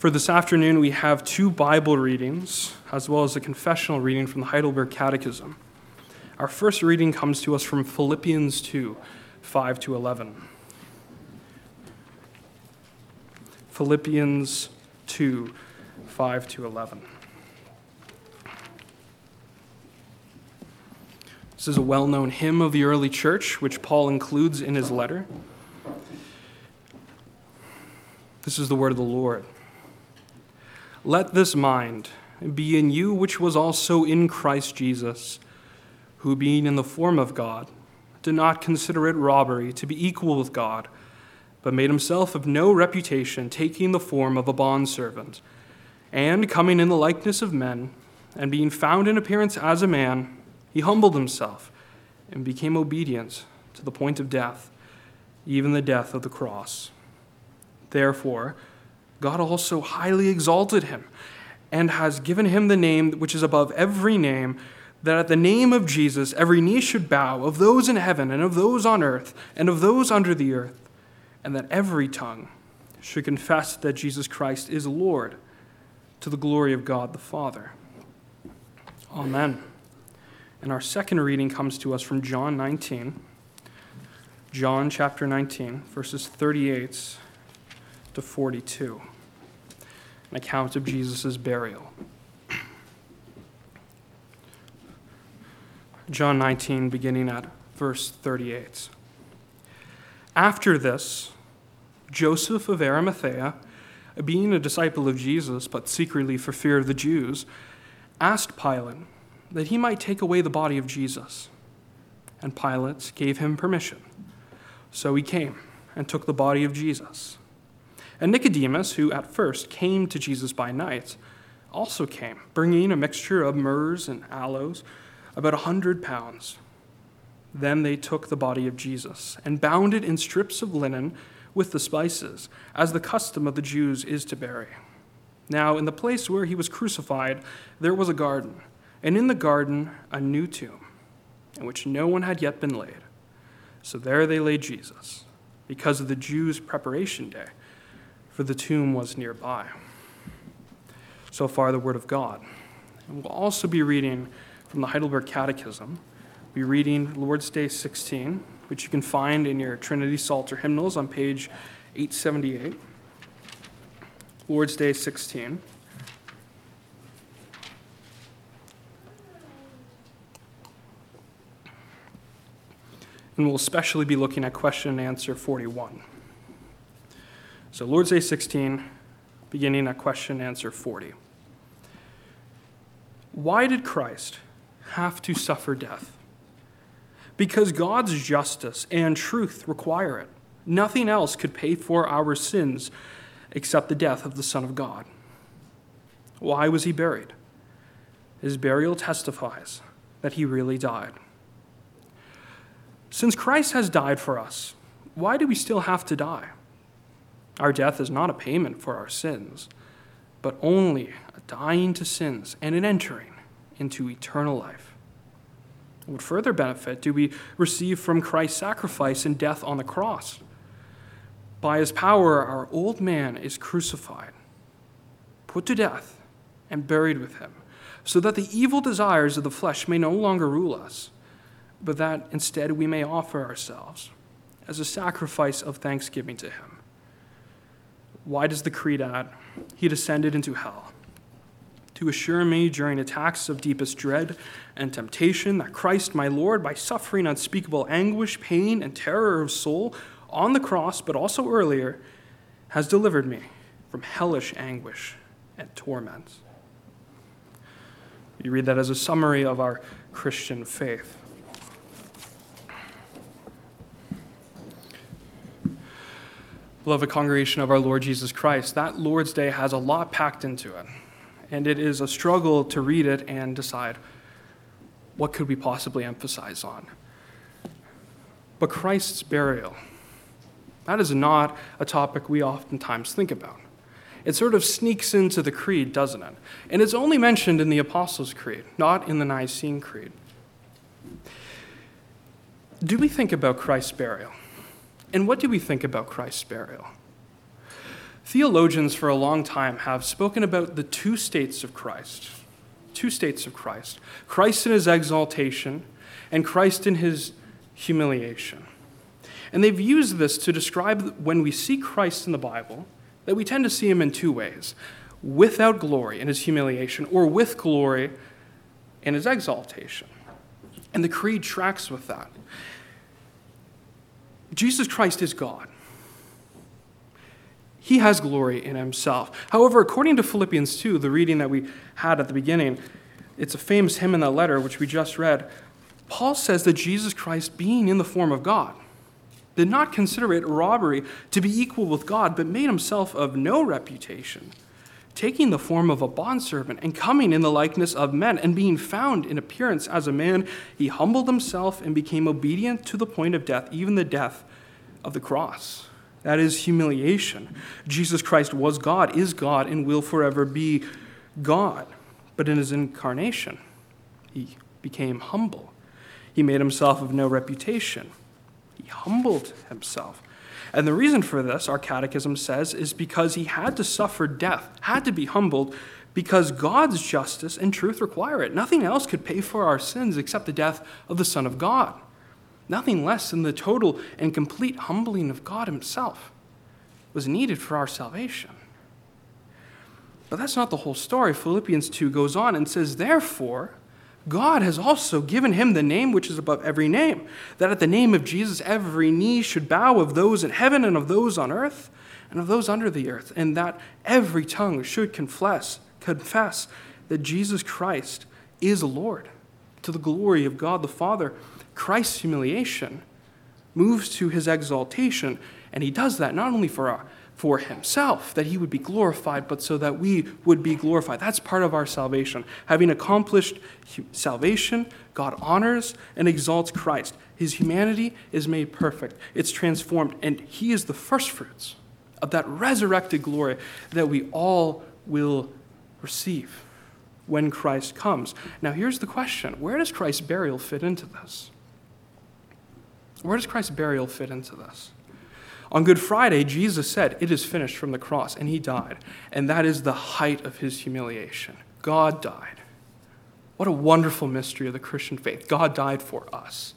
For this afternoon, we have two Bible readings, as well as a confessional reading from the Heidelberg Catechism. Our first reading comes to us from Philippians 2, 5 to 11. Philippians 2, 5 to 11. This is a well-known hymn of the early church, which Paul includes in his letter. This is the word of the Lord. Let this mind be in you which was also in Christ Jesus, who being in the form of God, did not consider it robbery to be equal with God, but made himself of no reputation, taking the form of a bondservant, and coming in the likeness of men, and being found in appearance as a man, he humbled himself and became obedient to the point of death, even the death of the cross. Therefore, God also highly exalted him and has given him the name which is above every name, that at the name of Jesus every knee should bow, of those in heaven and of those on earth and of those under the earth, and that every tongue should confess that Jesus Christ is Lord, to the glory of God the Father. Amen. And our second reading comes to us from John 19. John chapter 19, verses 38 to 42. An account of Jesus' burial. John 19, beginning at verse 38. After this, Joseph of Arimathea, being a disciple of Jesus, but secretly for fear of the Jews, asked Pilate that he might take away the body of Jesus. And Pilate gave him permission. So he came and took the body of Jesus. And Nicodemus, who at first came to Jesus by night, also came, bringing a mixture of myrrhs and aloes, about 100 pounds. Then they took the body of Jesus and bound it in strips of linen with the spices, as the custom of the Jews is to bury. Now, in the place where he was crucified, there was a garden, and in the garden a new tomb, in which no one had yet been laid. So there they laid Jesus, because of the Jews' preparation day, for the tomb was nearby. So far, the word of God. And we'll also be reading from the Heidelberg Catechism. We'll be reading Lord's Day 16, which you can find in your Trinity Psalter hymnals on page 878. Lord's Day 16. And we'll especially be looking at question and answer 41. So Lord's Day 16, beginning at question and answer 40. Why did Christ have to suffer death? Because God's justice and truth require it. Nothing else could pay for our sins except the death of the Son of God. Why was he buried? His burial testifies that he really died. Since Christ has died for us, why do we still have to die? Our death is not a payment for our sins, but only a dying to sins and an entering into eternal life. What further benefit do we receive from Christ's sacrifice and death on the cross? By his power, our old man is crucified, put to death, and buried with him, so that the evil desires of the flesh may no longer rule us, but that instead we may offer ourselves as a sacrifice of thanksgiving to him. Why does the Creed add, he descended into hell, to assure me during attacks of deepest dread and temptation that Christ my Lord, by suffering unspeakable anguish, pain, and terror of soul on the cross, but also earlier, has delivered me from hellish anguish and torment. You read that as a summary of our Christian faith. Beloved congregation of our Lord Jesus Christ, that Lord's Day has a lot packed into it, and it is a struggle to read it and decide what could we possibly emphasize on. But Christ's burial, that is not a topic we oftentimes think about. It sort of sneaks into the Creed, doesn't it? And it's only mentioned in the Apostles' Creed, not in the Nicene Creed. Do we think about Christ's burial? And what do we think about Christ's burial? Theologians for a long time have spoken about the two states of Christ. Two states of Christ. Christ in his exaltation and Christ in his humiliation. And they've used this to describe when we see Christ in the Bible, that we tend to see him in two ways: without glory in his humiliation, or with glory in his exaltation. And the creed tracks with that. Jesus Christ is God. He has glory in himself. However, according to Philippians 2, the reading that we had at the beginning, it's a famous hymn in that letter, which we just read. Paul says that Jesus Christ, being in the form of God, did not consider it robbery to be equal with God, but made himself of no reputation, taking the form of a bondservant and coming in the likeness of men, and being found in appearance as a man, he humbled himself and became obedient to the point of death, even the death of the cross. That is humiliation. Jesus Christ was God, is God, and will forever be God. But in his incarnation, he became humble. He made himself of no reputation. He humbled himself. And the reason for this, our catechism says, is because he had to suffer death, had to be humbled, because God's justice and truth require it. Nothing else could pay for our sins except the death of the Son of God. Nothing less than the total and complete humbling of God himself was needed for our salvation. But that's not the whole story. Philippians 2 goes on and says, therefore, God has also given him the name which is above every name, that at the name of Jesus every knee should bow, of those in heaven and of those on earth and of those under the earth, and that every tongue should confess that Jesus Christ is Lord, to the glory of God the Father. Christ's humiliation moves to his exaltation, and he does that not only for himself, that he would be glorified, but so that we would be glorified. That's part of our salvation. Having accomplished salvation, God honors and exalts Christ. His humanity is made perfect. It's transformed, and he is the firstfruits of that resurrected glory that we all will receive when Christ comes. Now, here's the question. Where does Christ's burial fit into this? Where does Christ's burial fit into this? On Good Friday, Jesus said, "It is finished," from the cross, and he died. And that is the height of his humiliation. God died. What a wonderful mystery of the Christian faith. God died for us.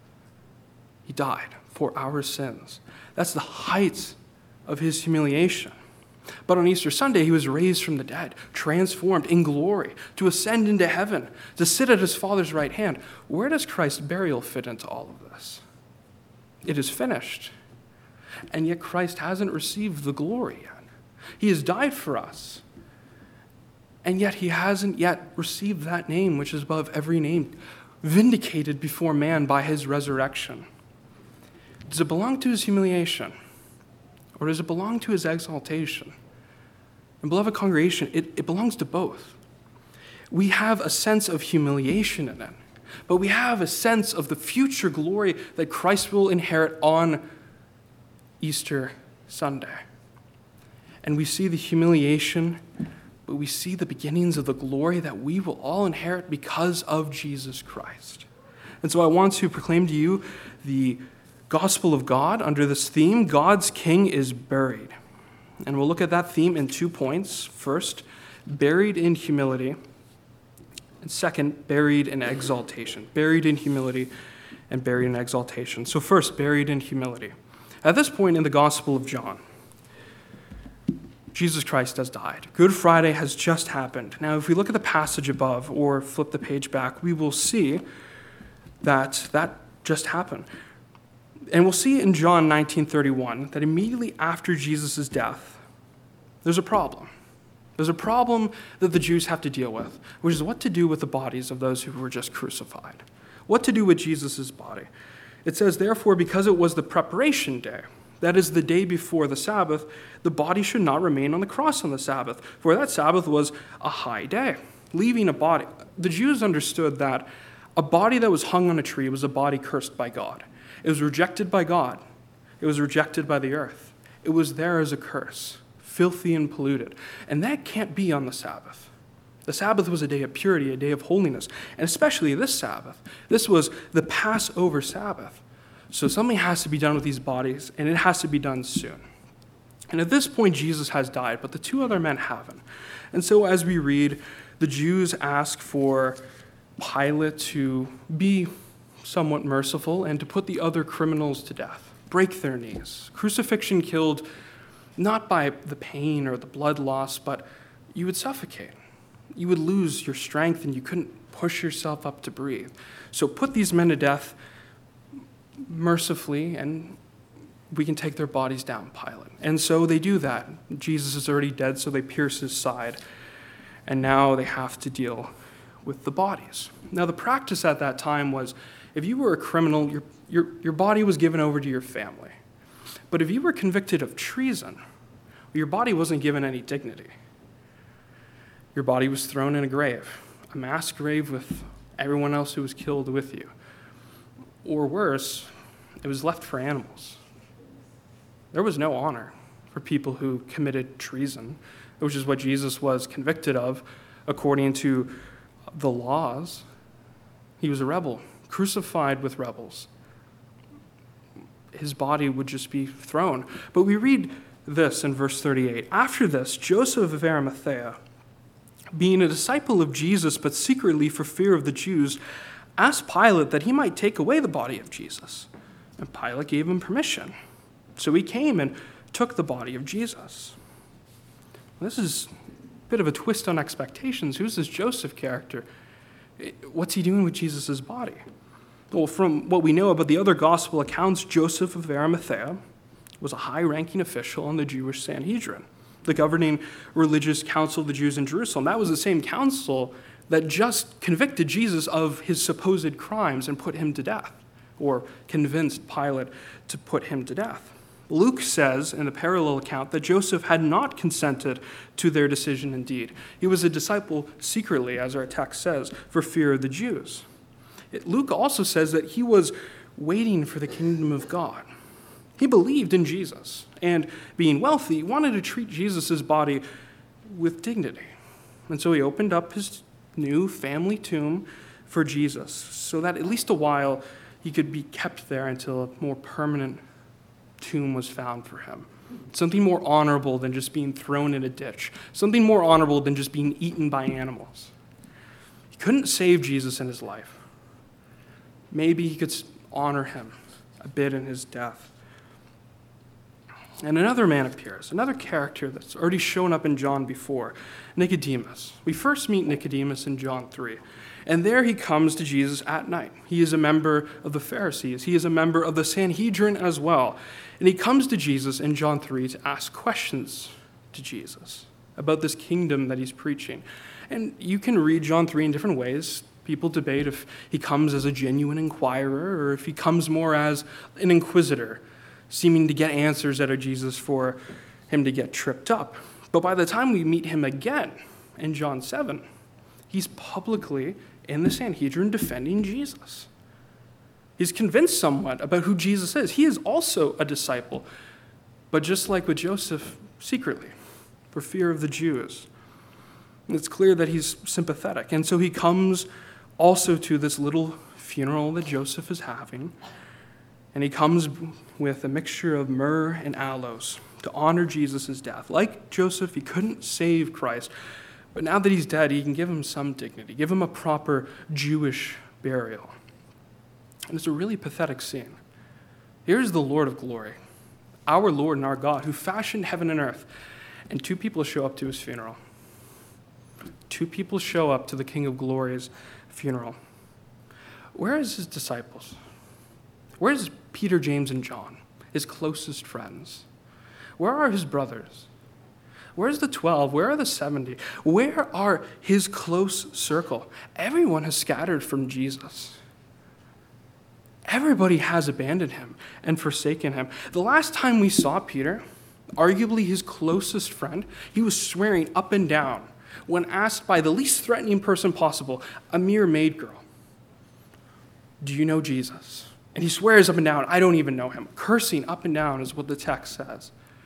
He died for our sins. That's the height of his humiliation. But on Easter Sunday, he was raised from the dead, transformed in glory, to ascend into heaven, to sit at his Father's right hand. Where does Christ's burial fit into all of this? It is finished. And yet Christ hasn't received the glory yet. He has died for us. And yet he hasn't yet received that name which is above every name, vindicated before man by his resurrection. Does it belong to his humiliation? Or does it belong to his exaltation? And beloved congregation, it belongs to both. We have a sense of humiliation in it, but we have a sense of the future glory that Christ will inherit on Easter Sunday. And we see the humiliation, but we see the beginnings of the glory that we will all inherit because of Jesus Christ. And so I want to proclaim to you the gospel of God under this theme: God's King is buried. And we'll look at that theme in 2 points. First, buried in humility. And second, buried in exaltation. Buried in humility and buried in exaltation. So first, buried in humility. At this point in the Gospel of John, Jesus Christ has died. Good Friday has just happened. Now, if we look at the passage above or flip the page back, we will see that just happened. And we'll see in John 19:31 that immediately after Jesus' death, there's a problem. There's a problem that the Jews have to deal with, which is what to do with the bodies of those who were just crucified. What to do with Jesus' body. It says, therefore, because it was the preparation day, that is the day before the Sabbath, the body should not remain on the cross on the Sabbath, for that Sabbath was a high day. Leaving a body. The Jews understood that a body that was hung on a tree was a body cursed by God. It was rejected by God. It was rejected by the earth. It was there as a curse, filthy and polluted. And that can't be on the Sabbath. The Sabbath was a day of purity, a day of holiness, and especially this Sabbath. This was the Passover Sabbath. So something has to be done with these bodies, and it has to be done soon. And at this point, Jesus has died, but the two other men haven't. And so as we read, the Jews ask for Pilate to be somewhat merciful and to put the other criminals to death, break their knees. Crucifixion killed not by the pain or the blood loss, but you would suffocate. You would lose your strength and you couldn't push yourself up to breathe. So put these men to death mercifully and we can take their bodies down, Pilate. And so they do that. Jesus is already dead, so they pierce his side. And now they have to deal with the bodies. Now the practice at that time was, if you were a criminal, your body was given over to your family. But if you were convicted of treason, your body wasn't given any dignity. Your body was thrown in a grave, a mass grave with everyone else who was killed with you. Or worse, it was left for animals. There was no honor for people who committed treason, which is what Jesus was convicted of according to the laws. He was a rebel, crucified with rebels. His body would just be thrown. But we read this in verse 38. After this, Joseph of Arimathea, being a disciple of Jesus, but secretly for fear of the Jews, asked Pilate that he might take away the body of Jesus. And Pilate gave him permission. So he came and took the body of Jesus. This is a bit of a twist on expectations. Who's this Joseph character? What's he doing with Jesus' body? Well, from what we know about the other gospel accounts, Joseph of Arimathea was a high-ranking official on the Jewish Sanhedrin, the governing religious council of the Jews in Jerusalem. That was the same council that just convicted Jesus of his supposed crimes and put him to death, or convinced Pilate to put him to death. Luke says in the parallel account that Joseph had not consented to their decision indeed. He was a disciple secretly, as our text says, for fear of the Jews. Luke also says that he was waiting for the kingdom of God. He believed in Jesus, and being wealthy, wanted to treat Jesus' body with dignity. And so he opened up his new family tomb for Jesus, so that at least a while he could be kept there until a more permanent tomb was found for him. Something more honorable than just being thrown in a ditch. Something more honorable than just being eaten by animals. He couldn't save Jesus in his life. Maybe he could honor him a bit in his death. And another man appears, another character that's already shown up in John before, Nicodemus. We first meet Nicodemus in John 3. And there he comes to Jesus at night. He is a member of the Pharisees. He is a member of the Sanhedrin as well. And he comes to Jesus in John 3 to ask questions to Jesus about this kingdom that he's preaching. And you can read John 3 in different ways. People debate if he comes as a genuine inquirer or if he comes more as an inquisitor, seeming to get answers out of Jesus for him to get tripped up. But by the time we meet him again in John 7, he's publicly in the Sanhedrin defending Jesus. He's convinced somewhat about who Jesus is. He is also a disciple, but just like with Joseph, secretly, for fear of the Jews. And it's clear that he's sympathetic. And so he comes also to this little funeral that Joseph is having, and he comes with a mixture of myrrh and aloes to honor Jesus' death. Like Joseph, he couldn't save Christ, but now that he's dead, he can give him some dignity, give him a proper Jewish burial. And it's a really pathetic scene. Here's the Lord of glory, our Lord and our God, who fashioned heaven and earth, and two people show up to his funeral. Two people show up to the King of Glory's funeral. Where is his disciples? Where is Peter, James, and John, his closest friends? Where are his brothers? Where's the 12? Where are the 70? Where are his close circle? Everyone has scattered from Jesus. Everybody has abandoned him and forsaken him. The last time we saw Peter, arguably his closest friend, he was swearing up and down when asked by the least threatening person possible, a mere maid girl, "Do you know Jesus?" And he swears up and down, "I don't even know him." Cursing up and down is what the text says.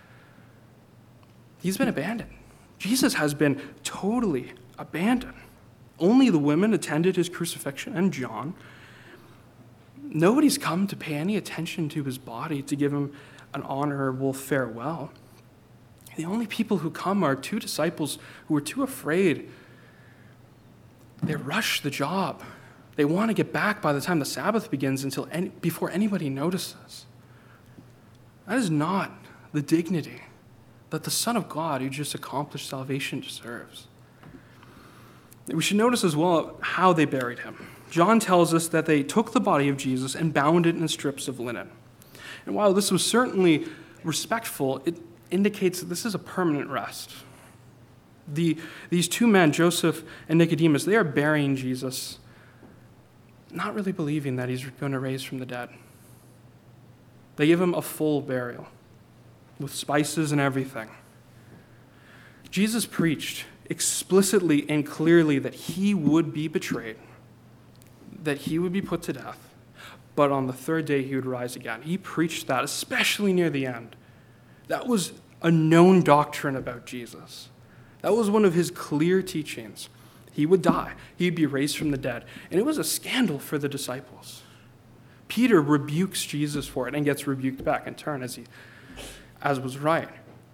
He's been abandoned. Jesus has been totally abandoned. Only the women attended his crucifixion and John. Nobody's come to pay any attention to his body, to give him an honorable farewell. The only people who come are two disciples who are too afraid. They rush the job. They want to get back by the time the Sabbath begins before anybody notices. That is not the dignity that the Son of God who just accomplished salvation deserves. We should notice as well how they buried him. John tells us that they took the body of Jesus and bound it in strips of linen. And while this was certainly respectful, it indicates that this is a permanent rest. These two men, Joseph and Nicodemus, they are burying Jesus, not really believing that he's going to raise from the dead. They give him a full burial with spices and everything. Jesus preached explicitly and clearly that he would be betrayed, that he would be put to death, but on the third day he would rise again. He preached that, especially near the end. That was a known doctrine about Jesus. That was one of his clear teachings. He would die. He'd be raised from the dead. And it was a scandal for the disciples. Peter rebukes Jesus for it and gets rebuked back in turn as was right.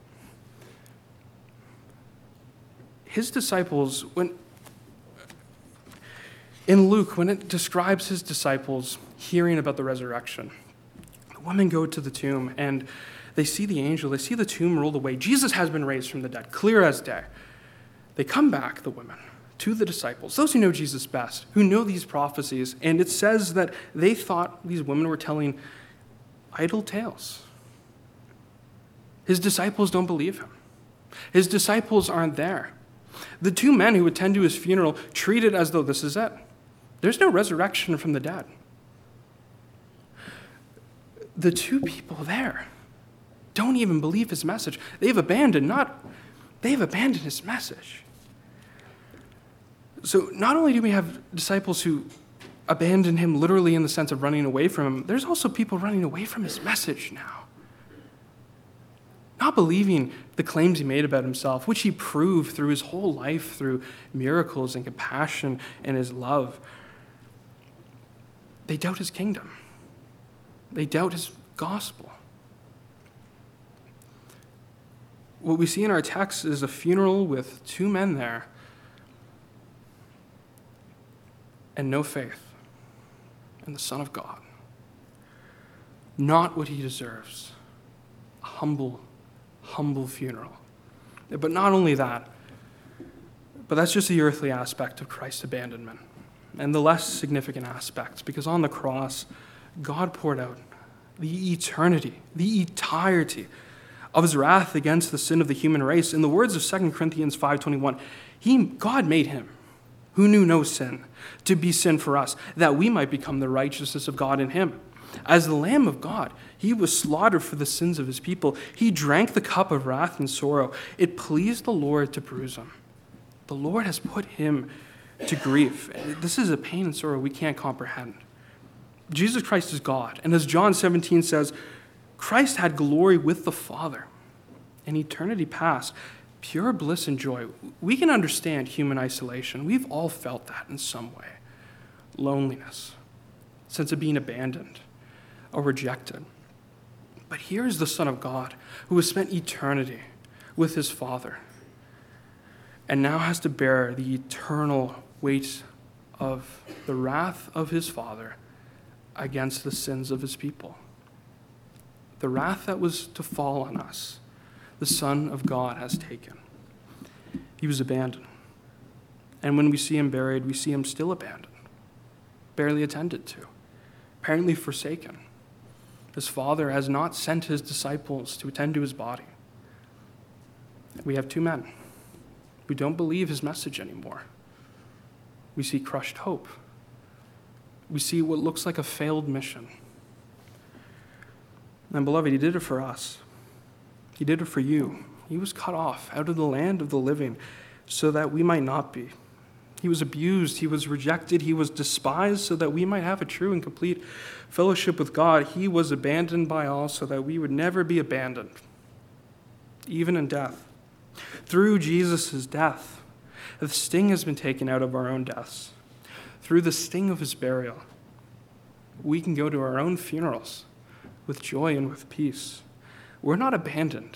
His disciples, in Luke, when it describes his disciples hearing about the resurrection, the women go to the tomb and they see the angel, they see the tomb rolled away. Jesus has been raised from the dead, clear as day. They come back, the women, to the disciples, those who know Jesus best, who know these prophecies, and it says that they thought these women were telling idle tales. His disciples don't believe him. His disciples aren't there. The two men who attend to his funeral treat it as though this is it. There's no resurrection from the dead. The two people there don't even believe his message. They've abandoned his message. So not only do we have disciples who abandon him literally in the sense of running away from him, there's also people running away from his message now. Not believing the claims he made about himself, which he proved through his whole life, through miracles and compassion and his love. They doubt his kingdom. They doubt his gospel. What we see in our text is a funeral with two men there and no faith in the Son of God. Not what he deserves. A humble funeral. But not only that, but that's just the earthly aspect of Christ's abandonment. And the less significant aspects, because on the cross, God poured out the eternity, the entirety of his wrath against the sin of the human race. In the words of 2 Corinthians 5:21, God made him, who knew no sin, to be sin for us, that we might become the righteousness of God in him. As the Lamb of God, he was slaughtered for the sins of his people. He drank the cup of wrath and sorrow. It pleased the Lord to bruise him. The Lord has put him to grief. This is a pain and sorrow we can't comprehend. Jesus Christ is God. And as John 17 says, Christ had glory with the Father. In eternity past, pure bliss and joy. We can understand human isolation. We've all felt that in some way. Loneliness, sense of being abandoned or rejected. But here is the Son of God who has spent eternity with his Father and now has to bear the eternal weight of the wrath of his Father against the sins of his people. The wrath that was to fall on us, the Son of God has taken. He was abandoned. And when we see him buried, we see him still abandoned, barely attended to, apparently forsaken. His Father has not sent his disciples to attend to his body. We have two men who don't believe his message anymore. We see crushed hope. We see what looks like a failed mission. And beloved, he did it for us. He did it for you. He was cut off out of the land of the living so that we might not be. He was abused, he was rejected, he was despised so that we might have a true and complete fellowship with God. He was abandoned by all so that we would never be abandoned, even in death. Through Jesus' death, the sting has been taken out of our own deaths. Through the sting of his burial, we can go to our own funerals with joy and with peace. We're not abandoned.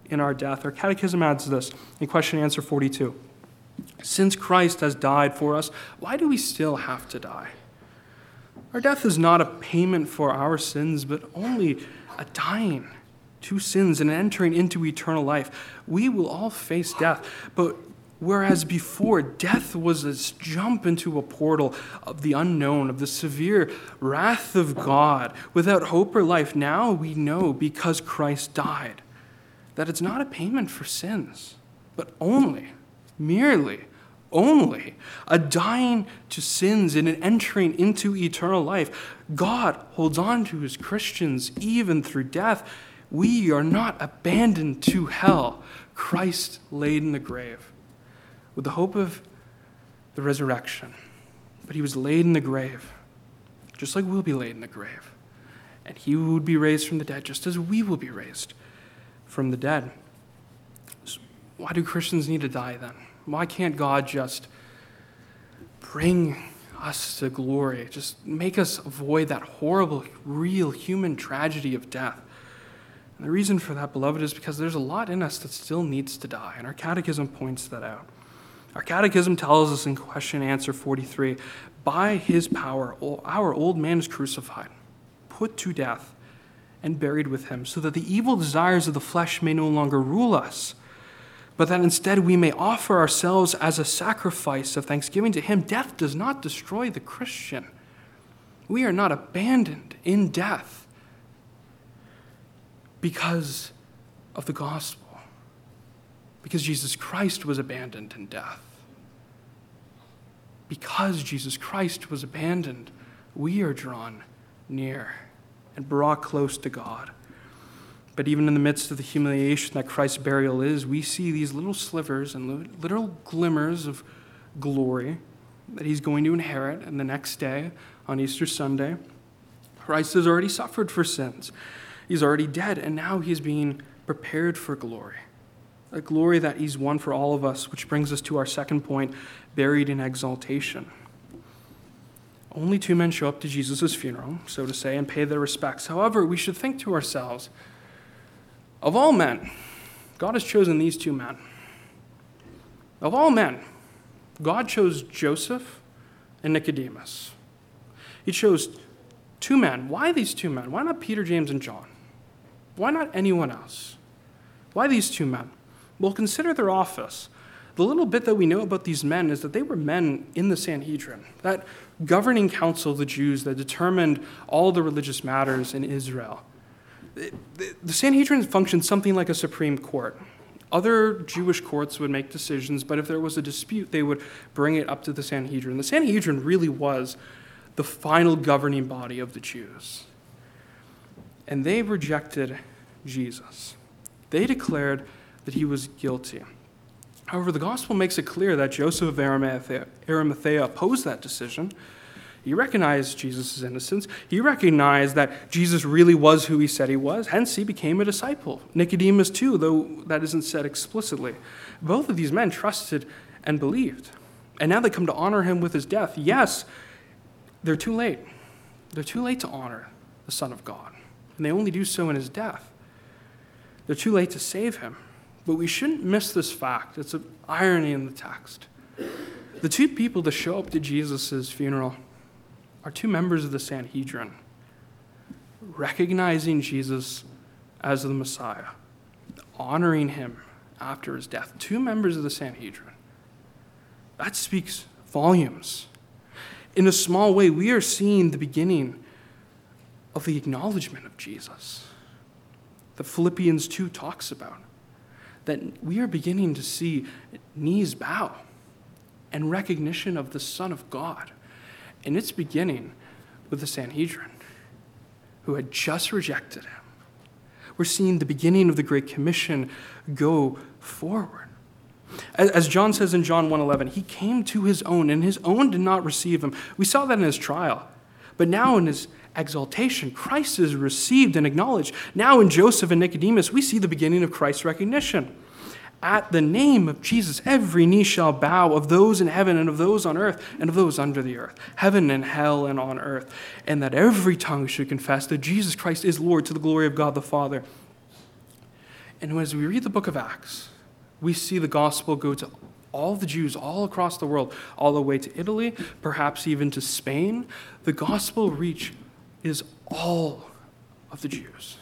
in our death. Our catechism adds this in question and answer 42. Since Christ has died for us, why do we still have to die? Our death is not a payment for our sins, but only a dying to sins and entering into eternal life. We will all face death, but whereas before death was this jump into a portal of the unknown, of the severe wrath of God without hope or life, now we know because Christ died that it's not a payment for sins, but merely a dying to sins and an entering into eternal life. God holds on to his Christians even through death. We are not abandoned to hell. Christ laid in the grave with the hope of the resurrection. But he was laid in the grave, just like we'll be laid in the grave. And he would be raised from the dead, just as we will be raised from the dead. So why do Christians need to die then? Why can't God just bring us to glory? Just make us avoid that horrible, real human tragedy of death. And the reason for that, beloved, is because there's a lot in us that still needs to die, and our catechism points that out. Our catechism tells us in question and answer 43, by his power, our old man is crucified, put to death, and buried with him, so that the evil desires of the flesh may no longer rule us, but that instead we may offer ourselves as a sacrifice of thanksgiving to him. Death does not destroy the Christian. We are not abandoned in death because of the gospel, because Jesus Christ was abandoned in death. Because Jesus Christ was abandoned, we are drawn near and brought close to God. But even in the midst of the humiliation that Christ's burial is, we see these little slivers and little glimmers of glory that he's going to inherit. And the next day, on Easter Sunday, Christ has already suffered for sins. He's already dead, and now he's being prepared for glory. A glory that he's won for all of us, which brings us to our second point, buried in exaltation. Only two men show up to Jesus' funeral, so to say, and pay their respects. However, we should think to ourselves, of all men, God has chosen these two men. Of all men, God chose Joseph and Nicodemus. He chose two men. Why these two men? Why not Peter, James, and John? Why not anyone else? Why these two men? Well, consider their office. The little bit that we know about these men is that they were men in the Sanhedrin, that governing council of the Jews that determined all the religious matters in Israel. The Sanhedrin functioned something like a Supreme Court. Other Jewish courts would make decisions, but if there was a dispute, they would bring it up to the Sanhedrin. The Sanhedrin really was the final governing body of the Jews. And they rejected Jesus. They declared that he was guilty. However, the gospel makes it clear that Joseph of Arimathea opposed that decision. He recognized Jesus' innocence. He recognized that Jesus really was who he said he was. Hence, he became a disciple. Nicodemus, too, though that isn't said explicitly. Both of these men trusted and believed. And now they come to honor him with his death. Yes, they're too late. They're too late to honor the Son of God. And they only do so in his death. They're too late to save him. But we shouldn't miss this fact. It's an irony in the text. The two people to show up to Jesus' funeral are two members of the Sanhedrin, recognizing Jesus as the Messiah, honoring him after his death. Two members of the Sanhedrin. That speaks volumes. In a small way, we are seeing the beginning of the acknowledgement of Jesus that Philippians 2 talks about. That we are beginning to see knees bow and recognition of the Son of God. And it's beginning with the Sanhedrin, who had just rejected him. We're seeing the beginning of the Great Commission go forward. As John says in John 1:11, he came to his own, and his own did not receive him. We saw that in his trial. But now in his exaltation, Christ is received and acknowledged. Now in Joseph and Nicodemus, we see the beginning of Christ's recognition. At the name of Jesus, every knee shall bow, of those in heaven and of those on earth and of those under the earth, heaven and hell and on earth, and that every tongue should confess that Jesus Christ is Lord to the glory of God the Father. And as we read the book of Acts, we see the gospel go to all the Jews all across the world, all the way to Italy, perhaps even to Spain. The gospel reach is all of the Jews.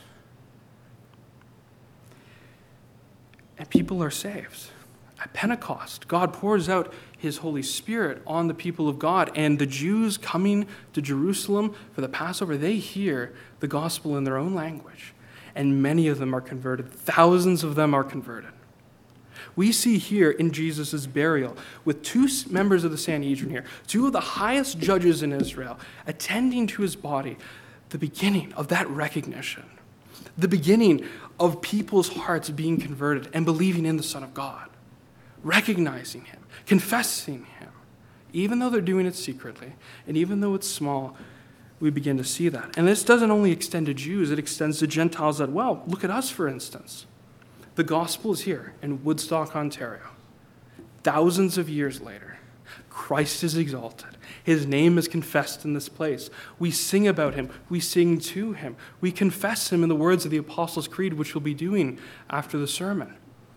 And people are saved. At Pentecost, God pours out his Holy Spirit on the people of God, and the Jews coming to Jerusalem for the Passover, they hear the gospel in their own language, and many of them are converted. Thousands of them are converted. We see here in Jesus' burial, with two members of the Sanhedrin here, two of the highest judges in Israel, attending to his body, the beginning of that recognition, the beginning of people's hearts being converted and believing in the Son of God, recognizing him, confessing him. Even though they're doing it secretly, and even though it's small, we begin to see that. And this doesn't only extend to Jews, it extends to Gentiles as well. Look at us, for instance. The gospel is here in Woodstock, Ontario. Thousands of years later, Christ is exalted. His name is confessed in this place. We sing about him. We sing to him. We confess him in the words of the Apostles' Creed, which we'll be doing after the sermon.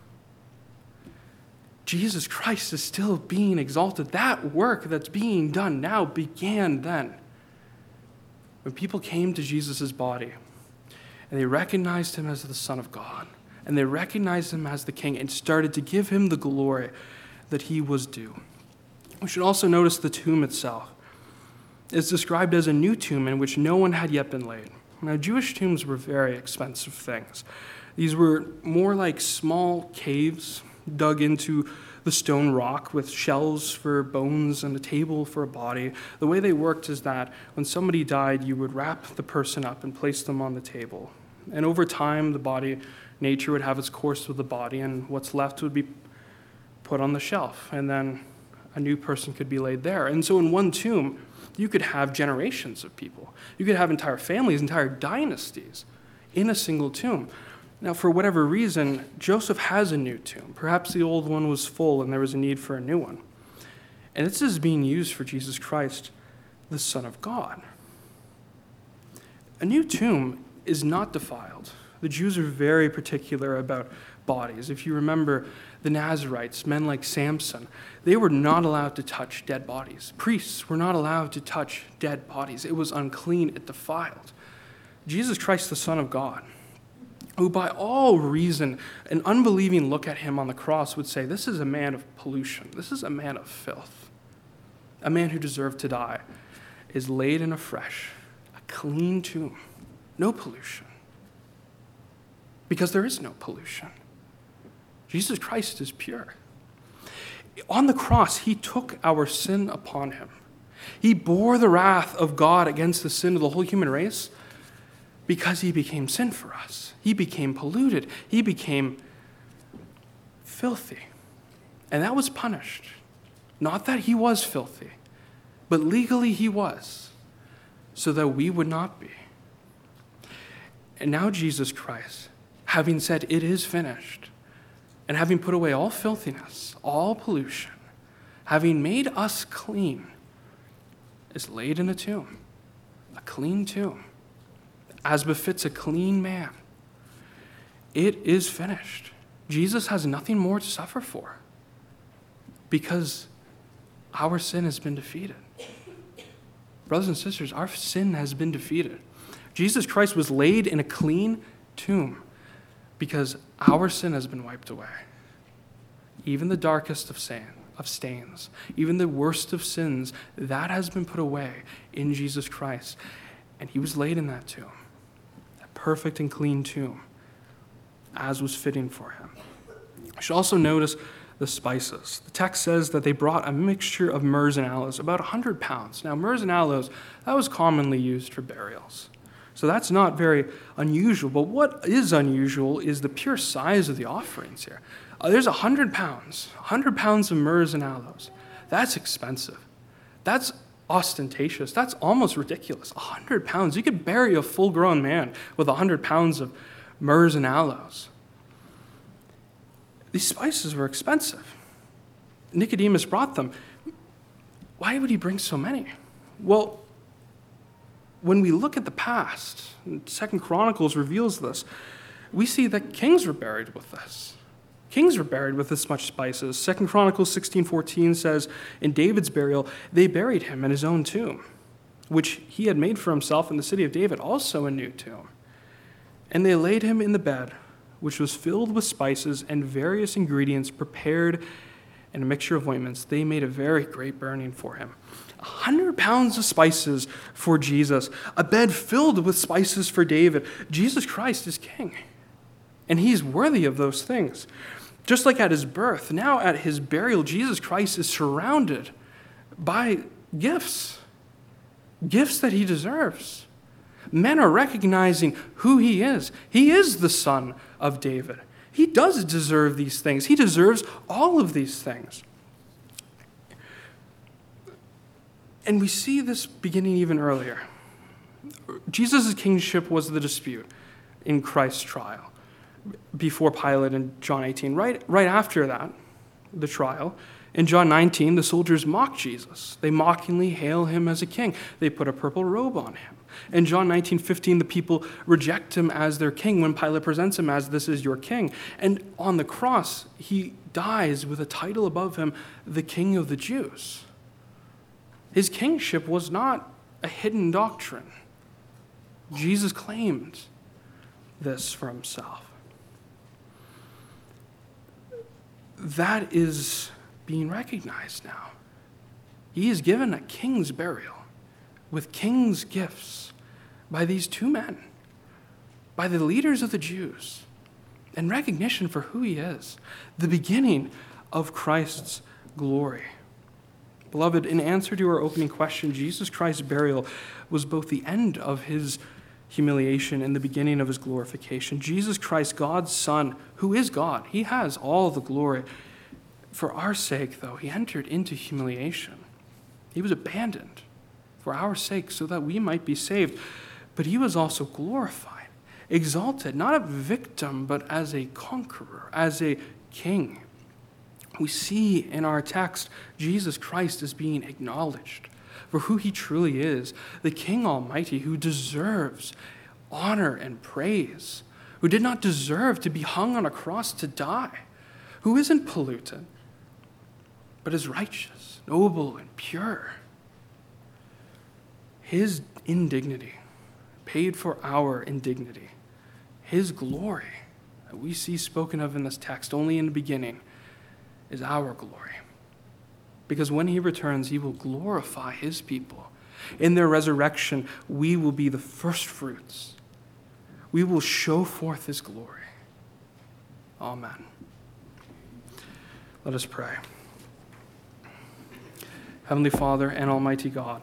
Jesus Christ is still being exalted. That work that's being done now began then. When people came to Jesus' body and they recognized him as the Son of God, and they recognized him as the King and started to give him the glory that he was due. We should also notice the tomb itself. It's described as a new tomb in which no one had yet been laid. Now, Jewish tombs were very expensive things. These were more like small caves dug into the stone rock with shelves for bones and a table for a body. The way they worked is that when somebody died, you would wrap the person up and place them on the table. And over time, the body, nature would have its course with the body, and what's left would be put on the shelf, and then a new person could be laid there. And so in one tomb, you could have generations of people. You could have entire families, entire dynasties in a single tomb. Now, for whatever reason, Joseph has a new tomb. Perhaps the old one was full and there was a need for a new one. And this is being used for Jesus Christ, the Son of God. A new tomb is not defiled. The Jews are very particular about bodies. If you remember the Nazarites, men like Samson, they were not allowed to touch dead bodies. Priests were not allowed to touch dead bodies. It was unclean, it defiled. Jesus Christ, the Son of God, who by all reason, an unbelieving look at him on the cross would say, this is a man of pollution. This is a man of filth. A man who deserved to die is laid in a fresh, a clean tomb. No pollution. Because there is no pollution. Jesus Christ is pure. On the cross, he took our sin upon him. He bore the wrath of God against the sin of the whole human race because he became sin for us. He became polluted. He became filthy. And that was punished. Not that he was filthy, but legally he was, so that we would not be. And now Jesus Christ, having said it is finished, and having put away all filthiness, all pollution, having made us clean, is laid in a tomb, a clean tomb, as befits a clean man. It is finished. Jesus has nothing more to suffer for because our sin has been defeated. Brothers and sisters, our sin has been defeated. Jesus Christ was laid in a clean tomb because our sin has been wiped away. Even the darkest of stains, even the worst of sins, that has been put away in Jesus Christ. And he was laid in that tomb, that perfect and clean tomb, as was fitting for him. You should also notice the spices. The text says that they brought a mixture of myrrhs and aloes, about 100 pounds. Now, myrrhs and aloes, that was commonly used for burials. So that's not very unusual. But what is unusual is the pure size of the offerings here. There's 100 pounds of myrrhs and aloes. That's expensive. That's ostentatious. That's almost ridiculous. 100 pounds. You could bury a full-grown man with 100 pounds of myrrhs and aloes. These spices were expensive. Nicodemus brought them. Why would he bring so many? Well, when we look at the past, 2 Chronicles reveals this, we see that kings were buried with this. Kings were buried with this much spices. 2 Chronicles 16:14 says, in David's burial, they buried him in his own tomb, which he had made for himself in the city of David, also a new tomb. And they laid him in the bed, which was filled with spices and various ingredients prepared in a mixture of ointments. They made a very great burning for him. 100 pounds of spices for Jesus, a bed filled with spices for David. Jesus Christ is king, and he's worthy of those things. Just like at his birth, now at his burial, Jesus Christ is surrounded by gifts that he deserves. Men are recognizing who he is. He is the Son of David. He does deserve these things. He deserves all of these things. And we see this beginning even earlier. Jesus' kingship was the dispute in Christ's trial before Pilate in John 18. Right after that, the trial, in John 19, the soldiers mock Jesus. They mockingly hail him as a king. They put a purple robe on him. In John 19:15, the people reject him as their king when Pilate presents him as, this is your king. And on the cross, he dies with a title above him, the King of the Jews. His kingship was not a hidden doctrine. Jesus claimed this for himself. That is being recognized now. He is given a king's burial with king's gifts by these two men, by the leaders of the Jews, and recognition for who he is, the beginning of Christ's glory. Beloved, in answer to our opening question, Jesus Christ's burial was both the end of his humiliation and the beginning of his glorification. Jesus Christ, God's Son, who is God, he has all the glory. For our sake, though, he entered into humiliation. He was abandoned for our sake so that we might be saved. But he was also glorified, exalted, not a victim, but as a conqueror, as a king. We see in our text Jesus Christ is being acknowledged for who he truly is, the King Almighty who deserves honor and praise, who did not deserve to be hung on a cross to die, who isn't polluted, but is righteous, noble, and pure. His indignity paid for our indignity. His glory that we see spoken of in this text only in the beginning is our glory. Because when he returns, he will glorify his people. In their resurrection, we will be the first fruits. We will show forth his glory. Amen. Let us pray. Heavenly Father and Almighty God,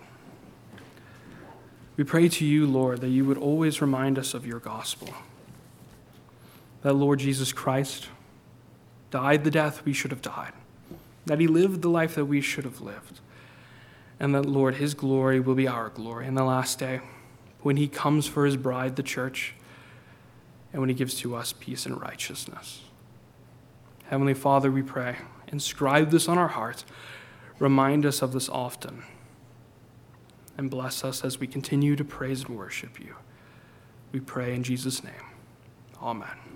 we pray to you, Lord, that you would always remind us of your gospel. That Lord Jesus Christ died the death we should have died. That he lived the life that we should have lived. And that, Lord, his glory will be our glory in the last day when he comes for his bride, the church, and when he gives to us peace and righteousness. Heavenly Father, we pray, inscribe this on our hearts. Remind us of this often. And bless us as we continue to praise and worship you. We pray in Jesus' name. Amen.